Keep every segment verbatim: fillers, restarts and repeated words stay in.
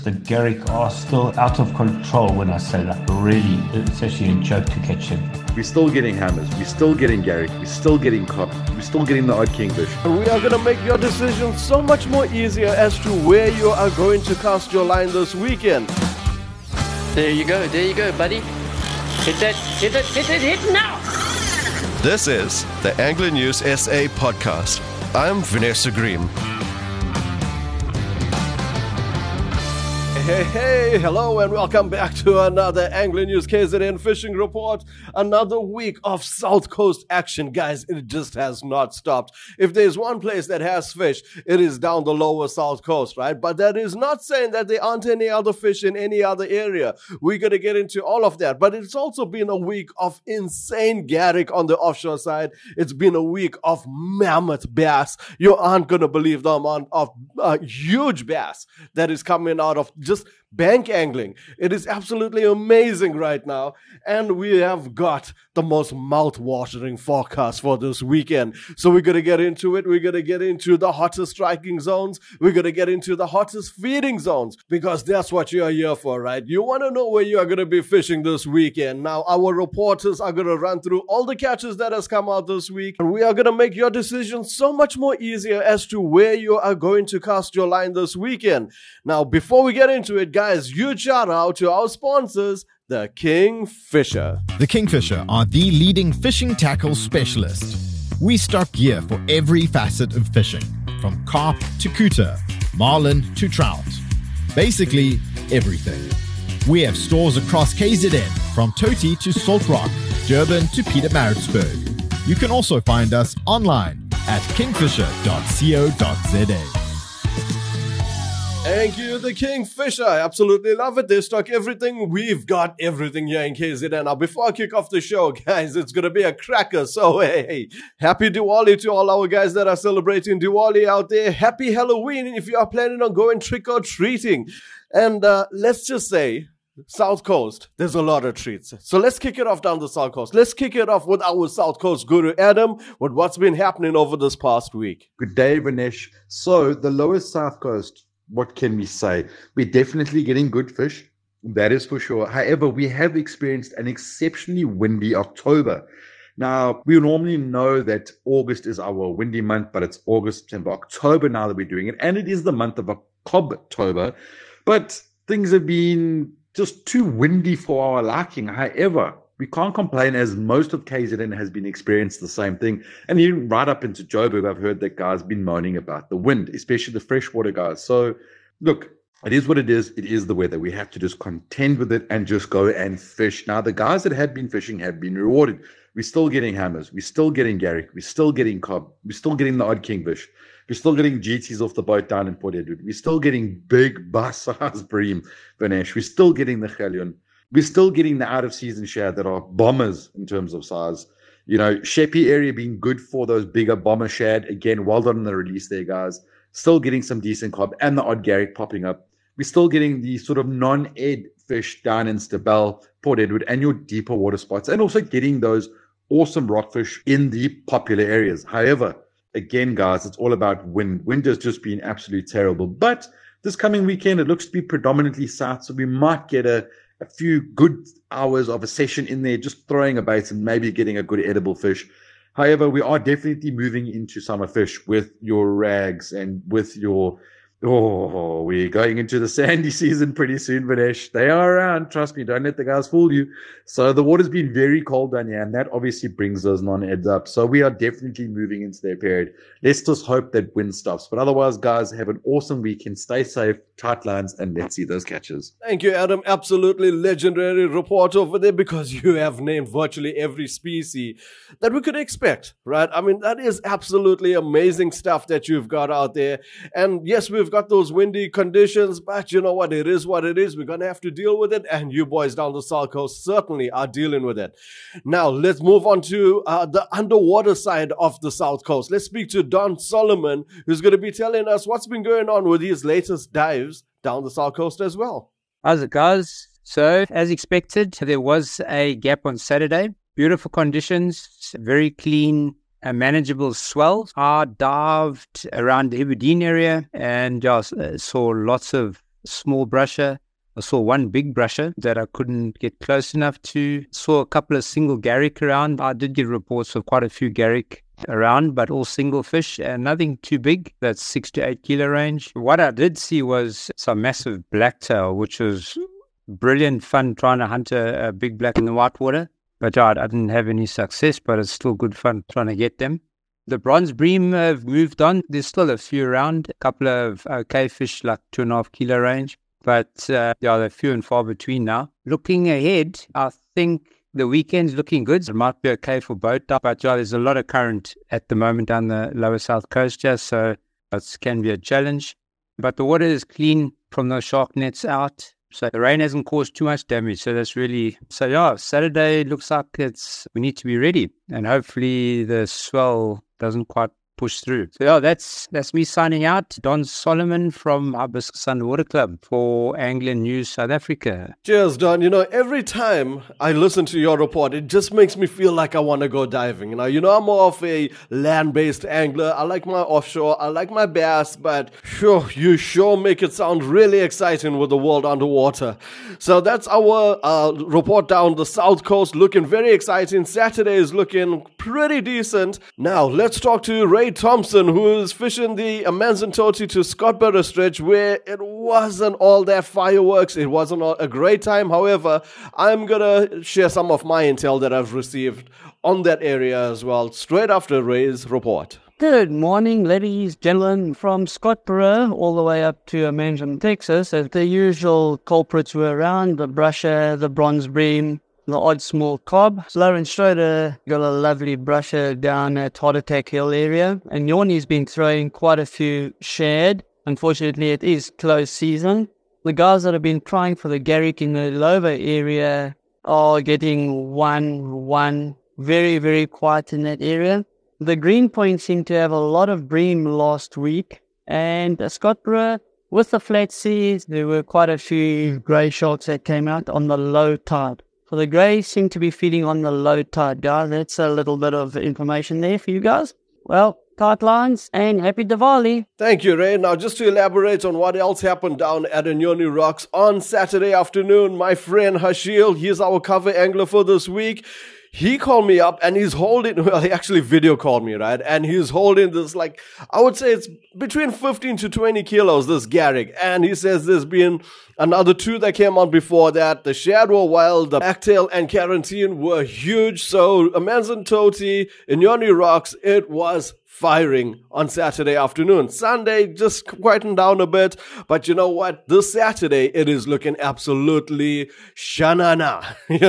The Garrick are still out of control when I say that. Really, it's actually a joke to catch him. We're still getting hammers. We're still getting Garrick. We're still getting Cobb. We're still getting the odd kingfish. And we are going to make your decision so much more easier as to where you are going to cast your line this weekend. There you go. There you go, buddy. Hit that. Hit it. Hit it. Hit now. This is the Angler News S A podcast. I'm Vanessa Green. Hey, hey, hello and welcome back to another Angler News K Z N Fishing Report. Another week of South Coast action, guys. It just has not stopped. If there's one place that has fish, it is down the lower South Coast, right? But that is not saying that there aren't any other fish in any other area. We're going to get into all of that. But it's also been a week of insane Garrick on the offshore side. It's been a week of mammoth bass. You aren't going to believe the amount of uh, huge bass that is coming out of just bank angling. It is absolutely amazing right now. And we have got the most mouth-watering forecast for this weekend. So we're going to get into it. We're going to get into the hottest striking zones. We're going to get into the hottest feeding zones because that's what you are here for, right? You want to know where you are going to be fishing this weekend. Now, our reporters are going to run through all the catches that has come out this week. And we are going to make your decision so much more easier as to where you are going to cast your line this weekend. Now, before we get into it, guys, huge shout out to our sponsors, the Kingfisher. The Kingfisher are the leading fishing tackle specialist. We stock gear for every facet of fishing, from carp to cooter, marlin to trout. Basically, everything. We have stores across K Z N, from Toti to Salt Rock, Durban to Pietermaritzburg. You can also find us online at kingfisher dot co dot za. Thank you, the Kingfisher. I absolutely love it. They stock everything. We've got everything here in K Z N. Now, before I kick off the show, guys, it's going to be a cracker. So, hey, hey, happy Diwali to all our guys that are celebrating Diwali out there. Happy Halloween if you are planning on going trick-or-treating. And uh, let's just say, South Coast, there's a lot of treats. So let's kick it off down the South Coast. Let's kick it off with our South Coast guru, Adam, with what's been happening over this past week. Good day, Vanesh. So the lower South Coast, what can we say? We're definitely getting good fish. That is for sure. However, we have experienced an exceptionally windy October. Now, we normally know that August is our windy month, but it's August, September, October now that we're doing it. And it is the month of October. But things have been just too windy for our liking. However, we can't complain as most of K Z N has been experiencing the same thing. And even right up into Joburg, I've heard that guys been moaning about the wind, especially the freshwater guys. So look, it is what it is. It is the weather. We have to just contend with it and just go and fish. Now, the guys that have been fishing have been rewarded. We're still getting hammers. We're still getting Garrick. We're still getting Cobb. We're still getting the odd kingfish. We're still getting G Ts off the boat down in Port Edward. We're still getting big bus-sized bream, Vanesh. We're still getting the Galleon. We're still getting the out-of-season shad that are bombers in terms of size. You know, Sheppey area being good for those bigger bomber shad. Again, well done on the release there, guys. Still getting some decent Cobb and the odd Garrick popping up. We're still getting the sort of non-ed fish down in Stabell, Port Edward, and your deeper water spots. And also getting those awesome rockfish in the popular areas. However, again, guys, it's all about wind. Wind has just been absolutely terrible. But this coming weekend, it looks to be predominantly south, so we might get a a few good hours of a session in there, just throwing a bait and maybe getting a good edible fish. However, we are definitely moving into summer fish with your rags and with your, oh, we're going into the sandy season pretty soon, Vanesh. They are around. Trust me. Don't let the guys fool you. So the water's been very cold down here, and that obviously brings those non-eds up. So we are definitely moving into their period. Let's just hope that wind stops. But otherwise, guys, have an awesome weekend. Stay safe, tight lines, and let's see those catches. Thank you, Adam. Absolutely legendary report over there because you have named virtually every species that we could expect, right? I mean, that is absolutely amazing stuff that you've got out there. And yes, we've got those windy conditions, but you know what? It is what it is. We're going to have to deal with it. And you boys down the South Coast certainly are dealing with it. Now, let's move on to uh, the underwater side of the South Coast. Let's speak to Don Solomon, who's going to be telling us what's been going on with his latest dives down the South Coast as well. How's it, guys? So, as expected, there was a gap on Saturday. Beautiful conditions, very clean, a manageable swell. I dived around the Aberdeen area and just uh, saw lots of small brusher. I saw one big brusher that I couldn't get close enough to. Saw a couple of single garrick around. I did get reports of quite a few garrick around, but all single fish and nothing too big. That's six to eight kilo range. What I did see was some massive blacktail, which was brilliant fun trying to hunt a, a big black in the white water. But yeah, I didn't have any success, but it's still good fun trying to get them. The bronze bream have moved on. There's still a few around, a couple of okay fish like two and a half kilo range. But uh, yeah, they're few and far between now. Looking ahead, I think the weekend's looking good. It might be okay for boat dive, but yeah, there's a lot of current at the moment down the lower south coast here, so it can be a challenge. But the water is clean from those shark nets out, so the rain hasn't caused too much damage. So that's really, so yeah, Saturday looks like it's, we need to be ready, and hopefully the swell doesn't quite push through. So yeah, that's that's me signing out. Don Solomon from Hibiscus Underwater Club for Angling News South Africa. Cheers, Don. You know, every time I listen to your report, it just makes me feel like I want to go diving. You know, you know, I'm more of a land-based angler. I like my offshore. I like my bass, but sure, you sure make it sound really exciting with the world underwater. So that's our uh, report down the south coast, looking very exciting. Saturday is looking pretty decent. Now, let's talk to Ray Thompson, who is fishing the Amanzimtoti to Scottburgh stretch, where it wasn't all that fireworks. It wasn't a great time. However, I'm going to share some of my intel that I've received on that area as well, straight after Ray's report. Good morning, ladies, gentlemen, from Scottburgh all the way up to Amanzim, Texas. As the usual culprits were around, the brusher, the bronze bream, the odd small cob. Lauren Schroeder got a lovely brusher down at Heart Attack Hill area. And Yornie's been throwing quite a few shad. Unfortunately, it is close season. The guys that have been trying for the garrick in the lower area are getting one, one, very, very quiet in that area. The Green Point seemed to have a lot of bream last week. And uh, Scottburgh, with the flat seas, there were quite a few grey sharks that came out on the low tide. So the greys seem to be feeding on the low tide, guys. That's a little bit of information there for you guys. Well, tight lines and happy Diwali. Thank you, Ray. Now, just to elaborate on what else happened down at Inyoni Rocks on Saturday afternoon, my friend Hashil, he's our cover angler for this week. He called me up and he's holding, well, he actually video called me, right? And he's holding this, like, I would say it's between fifteen to twenty kilos, this garrick. And he says there's been another two that came on before that. The shad were wild, the blacktail and quarantine were huge. So Amanzimtoti, Inyoni Rocks, it was firing on Saturday afternoon. Sunday just quietened down a bit, but you know what? This Saturday, it is looking absolutely shanana.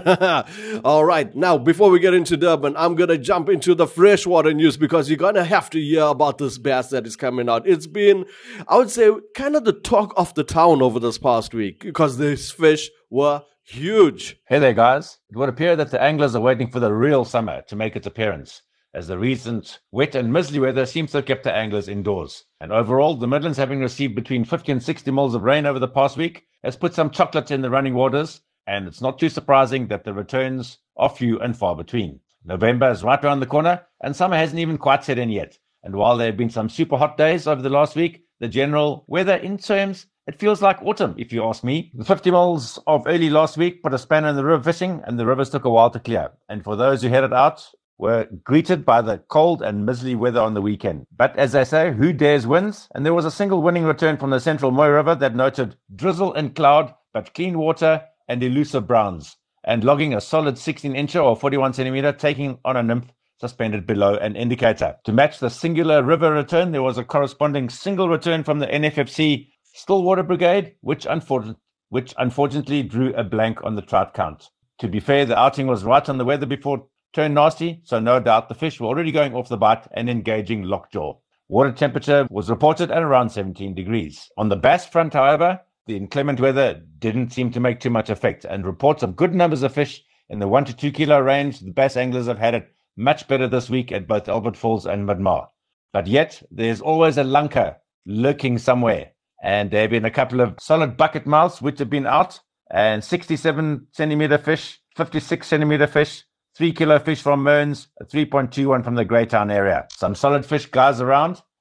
All right, now before we get into Durban, I'm going to jump into the freshwater news because you're going to have to hear about this bass that is coming out. It's been, I would say, kind of the talk of the town over this past week because these fish were huge. Hey there, guys. It would appear that the anglers are waiting for the real summer to make its appearance, as the recent wet and miserly weather seems to have kept the anglers indoors. And overall, the Midlands, having received between fifty and sixty mils of rain over the past week, has put some chocolate in the running waters, and it's not too surprising that the returns are few and far between. November is right around the corner, and summer hasn't even quite set in yet. And while there have been some super hot days over the last week, the general weather in terms, it feels like autumn, if you ask me. The fifty mils of early last week put a spanner in the river fishing, and the rivers took a while to clear. And for those who headed out, were greeted by the cold and miserly weather on the weekend. But as they say, who dares wins? And there was a single winning return from the Central Moy River that noted drizzle and cloud, but clean water and elusive browns, and logging a solid sixteen incher or forty-one centimeter, taking on a nymph suspended below an indicator. To match the singular river return, there was a corresponding single return from the N F F C Stillwater Brigade, which, unfortunate, which unfortunately drew a blank on the trout count. To be fair, the outing was right on the weather before turned nasty, so no doubt the fish were already going off the bite and engaging lockjaw. Water temperature was reported at around seventeen degrees. On the bass front, however, the inclement weather didn't seem to make too much effect, and reports of good numbers of fish in the one to two kilo range. The bass anglers have had it much better this week at both Albert Falls and Midmar. But yet, there's always a lunker lurking somewhere, and there have been a couple of solid bucket mouths which have been out, and sixty-seven centimeter fish, fifty-six centimeter fish, three kilo fish from Mearns, a three point two one from the Greytown area. Some solid fish guys around,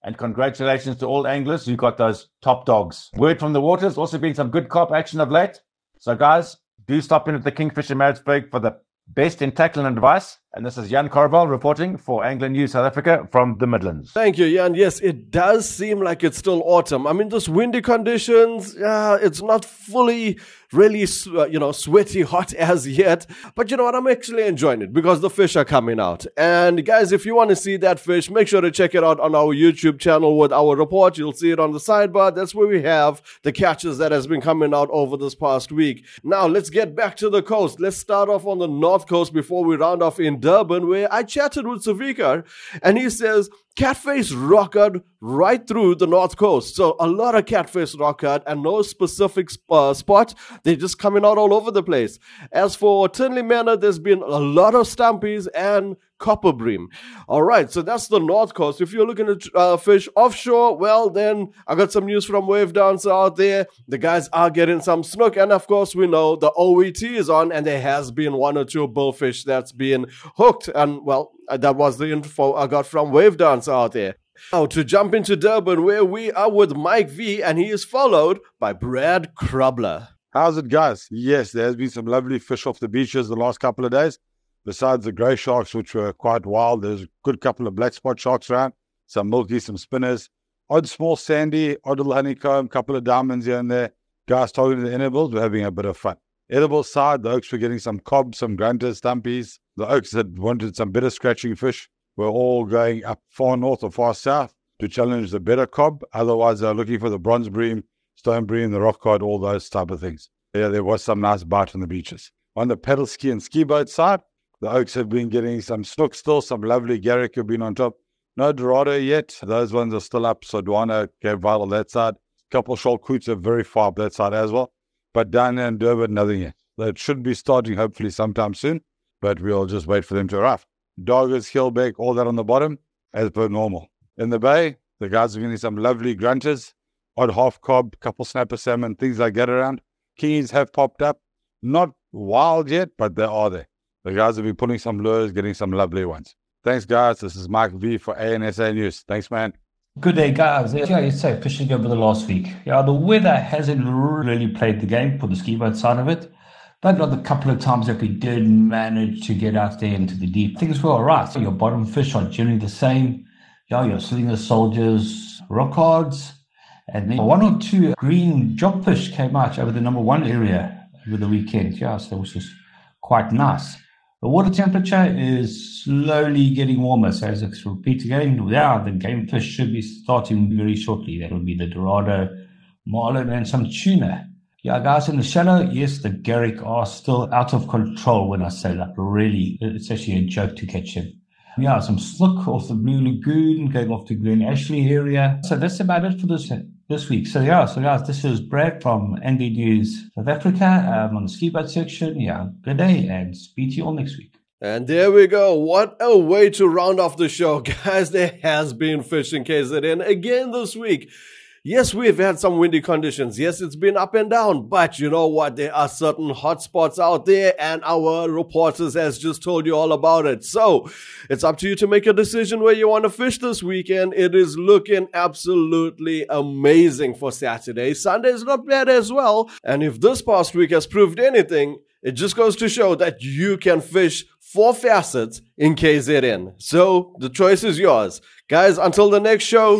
And congratulations to all anglers who got those top dogs. Word from the waters, also been some good carp action of late. So guys, do stop in at the Kingfisher Maritzburg for the best in tackle and advice. And this is Jan Carval reporting for Angler News South Africa from the Midlands. Thank you, Jan. Yes, it does seem like it's still autumn. I mean, this windy conditions, yeah, it's not fully really, uh, you know, sweaty hot as yet. But you know what? I'm actually enjoying it because the fish are coming out. And guys, if you want to see that fish, make sure to check it out on our YouTube channel with our report. You'll see it on the sidebar. That's where we have the catches that has been coming out over this past week. Now, let's get back to the coast. Let's start off on the north coast before we round off in Durban, where I chatted with Savikar, and he says catfish rockered right through the north coast. So a lot of catfish rockered and no specific uh, spot. They're just coming out all over the place. As for Tinley Manor, there's been a lot of stampies and copper bream. All right, so that's the north coast. If you're looking at uh, fish offshore, well, then I got some news from Wave Dancer out there. The guys are getting some snook, and of course, we know the O E T is on, and there has been one or two bullfish that's been hooked. And well, that was the info I got from Wave Dancer out there. Now to jump into Durban, where we are with Mike V, and he is followed by Brad Krubler. How's it, guys? Yes, there has been some lovely fish off the beaches the last couple of days. Besides the grey sharks, which were quite wild, there's a good couple of black spot sharks around, some milky, some spinners, odd small sandy, odd little honeycomb, couple of diamonds here and there. Guys targeting the edibles, we're having a bit of fun. Edible side, the oaks were getting some cobs, some grunters, stumpies. The oaks that wanted some better scratching fish were all going up far north or far south to challenge the better cob. Otherwise, they're looking for the bronze bream, stone bream, the rock cod, all those type of things. Yeah, there was some nice bite on the beaches. On the pedal ski and ski boat side, the oaks have been getting some snook still, some lovely garrick have been on top. No dorado yet. Those ones are still up. So Duana gave vital that side. A couple of shoal coots are very far up that side as well. But down there in Durban, nothing yet. That should be starting hopefully sometime soon. But we'll just wait for them to arrive. Doggers, keelback, all that on the bottom, as per normal. In the bay, the guys are getting some lovely grunters, odd half cob, couple snapper salmon, things like that around. Kingies have popped up. Not wild yet, but they are there. The guys have been pulling some lures, getting some lovely ones. Thanks, guys. This is Mike V for A N S A News. Thanks, man. Good day, guys. Yeah, you say fishing over the last week. Yeah, the weather hasn't really played the game for the ski boat side of it. But the couple of times that we did manage to get out there into the deep, things were all right. So your bottom fish are generally the same. Yeah, your slinger soldiers, rock cards, and then one or two green jobfish came out over the number one area over the weekend. Yeah, so which was quite nice. The water temperature is slowly getting warmer. So as I repeat again, yeah, the game fish should be starting very shortly. That will be the dorado, marlin, and some tuna. Yeah, guys, in the shallow, yes, the garrick are still out of control when I say that. Really, it's actually a joke to catch him. Yeah, some snook off the Blue Lagoon, going off to Glen Ashley area. So that's about it for this this week. So yeah, so guys, this is Brad from Angling News South Africa um, on the ski boat section. Yeah, good day and speak to you all next week. And there we go. What a way to round off the show. Guys, there has been fishing K Z N again this week. Yes, we've had some windy conditions. Yes, it's been up and down. But you know what? There are certain hot spots out there, and our reporters has just told you all about it. So it's up to you to make a decision where you want to fish this weekend. It is looking absolutely amazing for Saturday. Sunday is not bad as well. And if this past week has proved anything, it just goes to show that you can fish four facets in K Z N. So the choice is yours. Guys, until the next show.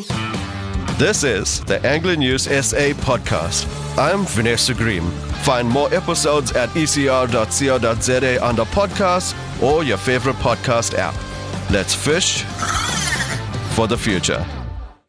This is the Angler News S A podcast. I'm Vanessa Green. Find more episodes at e c r dot co dot z a under podcasts or your favorite podcast app. Let's fish for the future.